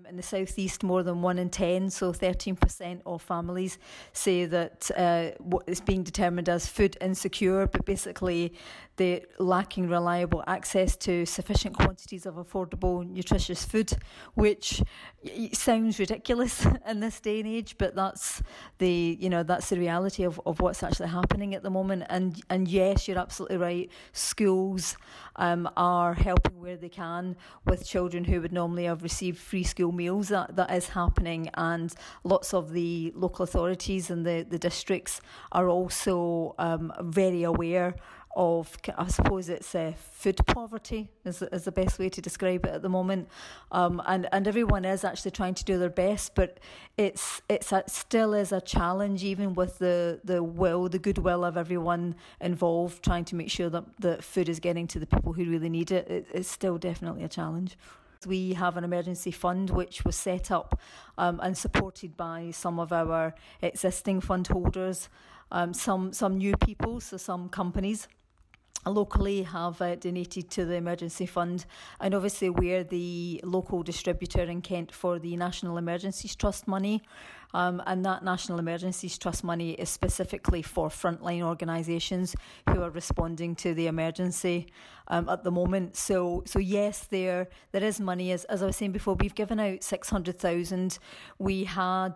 in the southeast, more than 1 in 10, so 13% of families say that what is being determined as food insecure, but basically they're lacking reliable access to sufficient quantities of affordable, nutritious food, which sounds ridiculous in this day and age, but that's the reality of what's actually happening at the moment. And yes, you're absolutely right. Schools are helping where they can with children who would normally have received free school meals. That is happening, and lots of the local authorities and the districts are also very aware of, I suppose it's food poverty is the best way to describe it at the moment, and everyone is actually trying to do their best, but it's still is a challenge, even with the goodwill of everyone involved, trying to make sure that food is getting to the people who really need it. It's still definitely a challenge. We have an emergency fund which was set up and supported by some of our existing fund holders, some new people, so some companies locally have donated to the emergency fund, and obviously we're the local distributor in Kent for the National Emergencies Trust money, and that National Emergencies Trust money is specifically for frontline organisations who are responding to the emergency at the moment. So yes, there is money. As I was saying before, we've given out 600,000. We had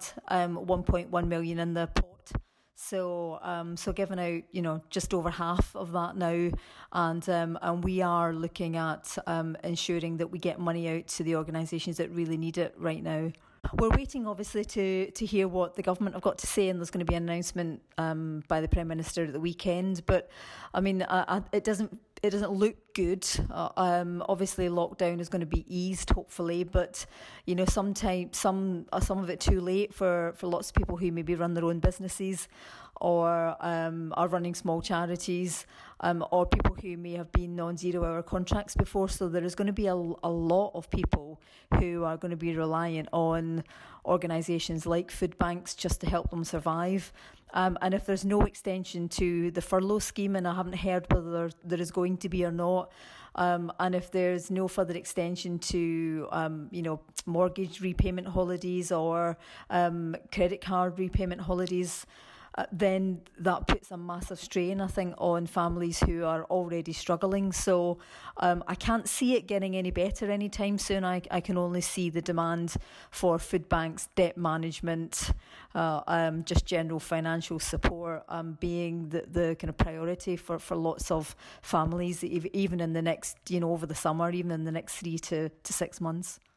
1.1 million in the pot. So giving out, just over half of that now, and we are looking at ensuring that we get money out to the organisations that really need it right now. We're waiting, obviously, to hear what the government have got to say, and there's going to be an announcement by the Prime Minister at the weekend. But I mean, it doesn't look good. Obviously, lockdown is going to be eased, hopefully, but sometimes some of it too late for lots of people who maybe run their own businesses or are running small charities, or people who may have been on 0-hour contracts before. So there is going to be a lot of people who are going to be reliant on organisations like food banks just to help them survive. And if there's no extension to the furlough scheme, and I haven't heard whether there is going to be or not, and if there's no further extension to mortgage repayment holidays or credit card repayment holidays, then that puts a massive strain, I think, on families who are already struggling. So I can't see it getting any better anytime soon. I can only see the demand for food banks, debt management, just general financial support being the kind of priority for lots of families, even in the next, over the summer, even in the next 3 to 6 months.